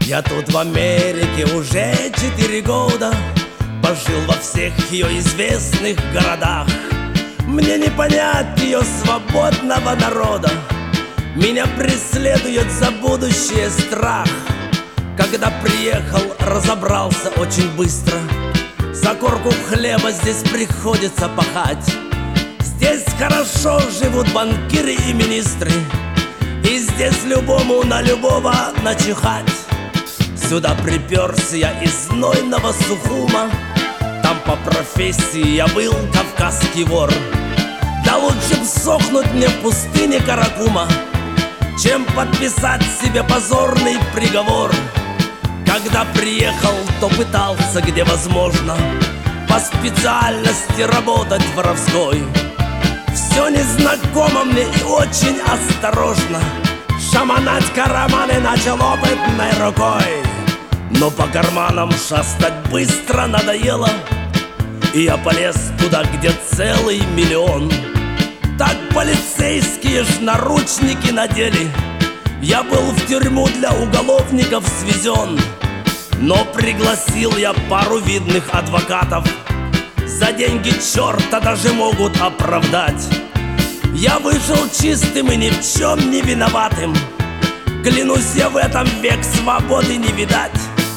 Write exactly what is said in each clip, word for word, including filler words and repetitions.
Я тут в Америке уже четыре года, пожил во всех ее известных городах. Мне не понять ее свободного народа, меня преследует за будущее страх. Когда приехал, разобрался очень быстро, за корку хлеба здесь приходится пахать. Здесь хорошо живут банкиры и министры, и здесь любому на любого начихать. Сюда приперся я из знойного Сухума, там по профессии я был кавказский вор. Да лучше б сохнуть мне в пустыне Каракума, чем подписать себе позорный приговор. Когда приехал, то пытался, где возможно, по специальности работать воровской. Все незнакомо мне и очень осторожно, шаманать карманы начал опытной рукой. Но по карманам шастать быстро надоело, и я полез туда, где целый миллион. Так полицейские ж наручники надели, я был в тюрьму для уголовников свезен. Но пригласил я пару видных адвокатов, за деньги черта даже могут оправдать. Я вышел чистым и ни в чем не виноватым, клянусь, я в этом век свободы не видать.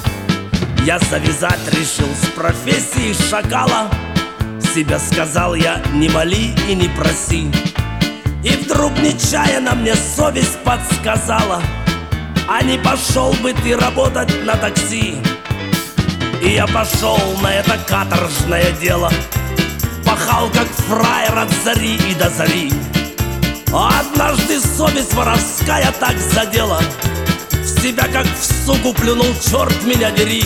Я завязать решил с профессией шакала, себя сказал я: не моли и не проси. И вдруг нечаянно мне совесть подсказала: а не пошел бы ты работать на такси? И я пошел на это каторжное дело, пахал как фраер от зари и до зари. А однажды совесть воровская так задела, в себя как в суку плюнул, черт меня дери.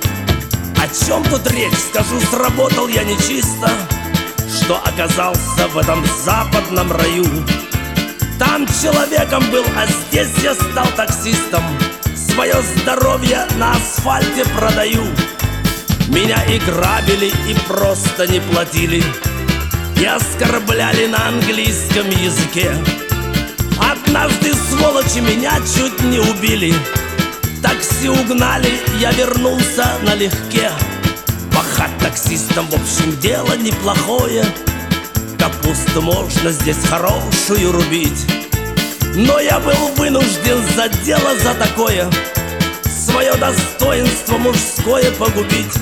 О чем тут речь? Скажу, сработал я нечисто, что оказался в этом западном раю. Там человеком был, а здесь я стал таксистом, свое здоровье на асфальте продаю. Меня и грабили, и просто не платили, и оскорбляли на английском языке. Однажды сволочи меня чуть не убили, такси угнали, я вернулся налегке. Пахать таксистом, в общем, дело неплохое, капусту можно здесь хорошую рубить. Но я был вынужден за дело за такое свое достоинство мужское погубить.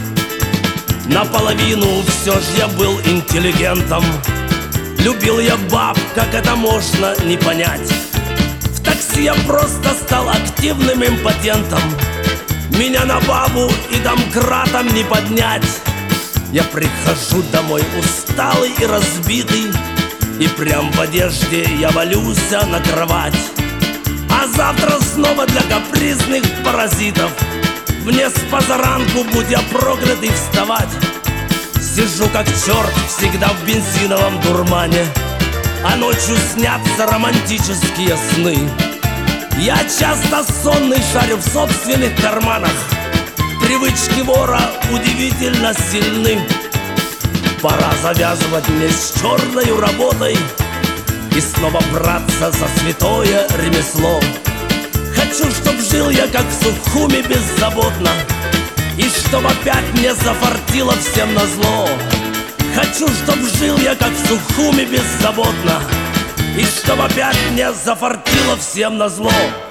Наполовину все ж я был интеллигентом, любил я баб, как это можно не понять. В такси я просто стал активным импотентом, меня на бабу и домкратом не поднять. Я прихожу домой усталый и разбитый, и прям в одежде я валюсь на кровать. А завтра снова для капризных паразитов мне с позаранку, будь я проклятый, вставать. Сижу как черт всегда в бензиновом дурмане, а ночью снятся романтические сны. Я часто сонный шарю в собственных карманах, привычки вора удивительно сильны. Пора завязывать мне с черной работой и снова браться за святое ремесло. Хочу, чтоб жил я как в Сухуме беззаботно, и чтоб опять мне зафартило всем назло. Хочу, чтоб жил я как в Сухуме беззаботно, и чтоб опять мне зафартило всем назло.